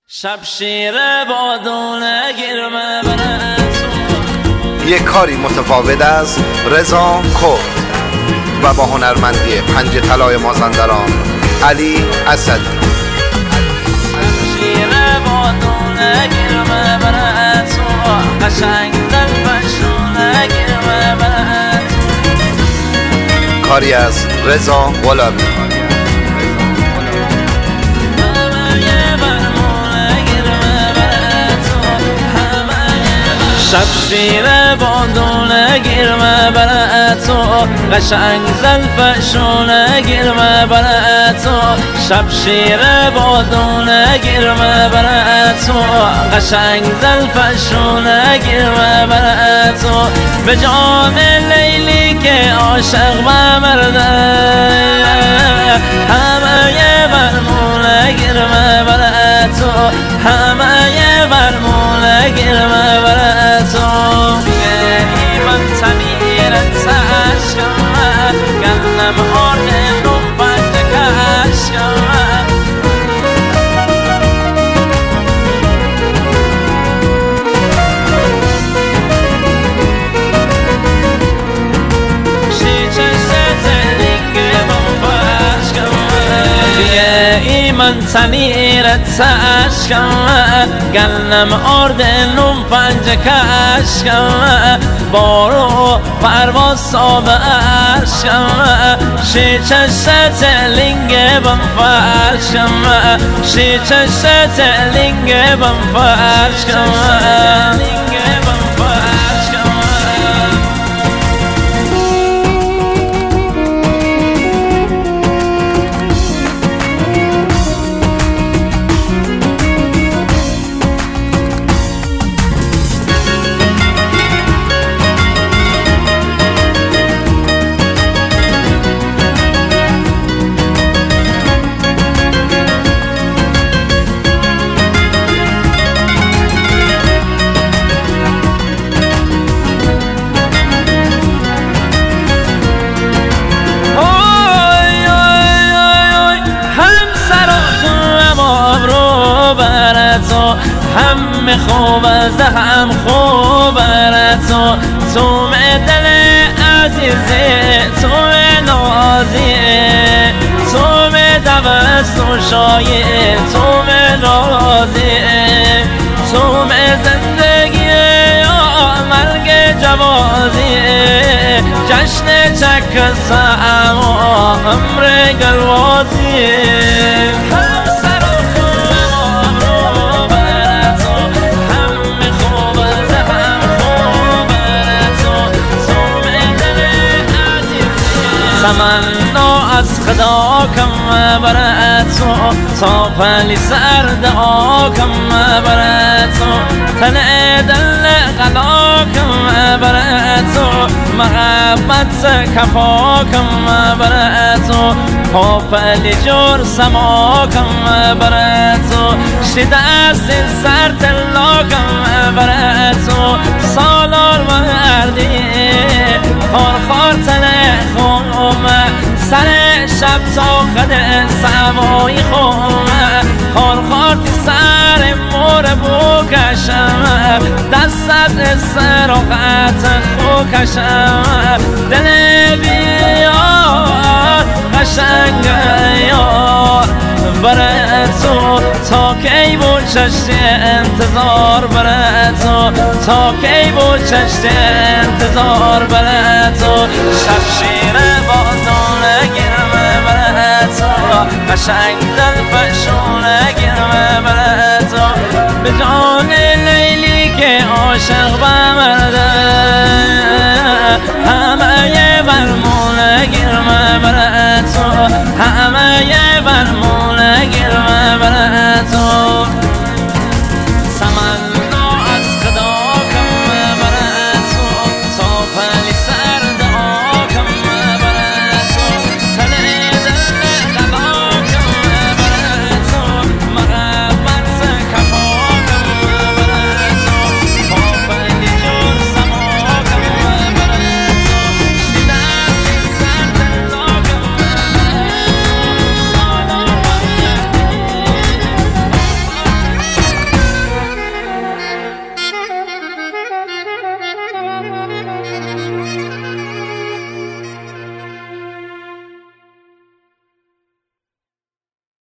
شبشیر بادونه گرمه برد یک کاری متفاوت از رضا کرد و با هنرمندی پنج طلای مازندران علی اسدی. شبشیر بادونه گرمه برد قشنگ دل بشونه گرمه برد. کاری از رضا غلامی. شبشیر بادونه گرمه برد تو قشنگ زلفشونه گرمه برد تو. شبشیر بادونه گرمه برد تو قشنگ زلفشونه گرمه برد تو. به جام لیلی که عاشق بمرده همه برمونه گرمه برد تو همه برمونه گرمه برد تو. من تمیرت عشقم گلم آردم بند کشکم. من تنیرت عشقم گلم آردنم پنج کشکم. بارو پرواز صاب عشقم شی چشت لنگ بم فرشکم شی چشت لنگ بم فرشکم. هم خوب از هم خوب تو تو دل عزیزه تو نازیه تو دوست و شایه تو رازیه تو زندگی یا مرگ جوازیه جشن چک سعم و عمر گلوازیه. تمنا از خدا کم برد تو تا پلی سر دعا کم برد تو تن دل غلا کم برد تو محبت کفا کم برد تو پا پلی جور سما کم برد تو شد از سر تلا کم برد تو سالار مردی خار خار تنه خومه سر شب تا قد سوایی خومه خار خار تی سر مور بو کشم دستت سراغت خو کشم. دل بیار قشنگ یار برد تو تا کی بود چشت انتظار برد تو تا کی بود چشت انتظار برد تو. شبشیر بادونه گرمه برد تو قشنگ دل فشونه گرمه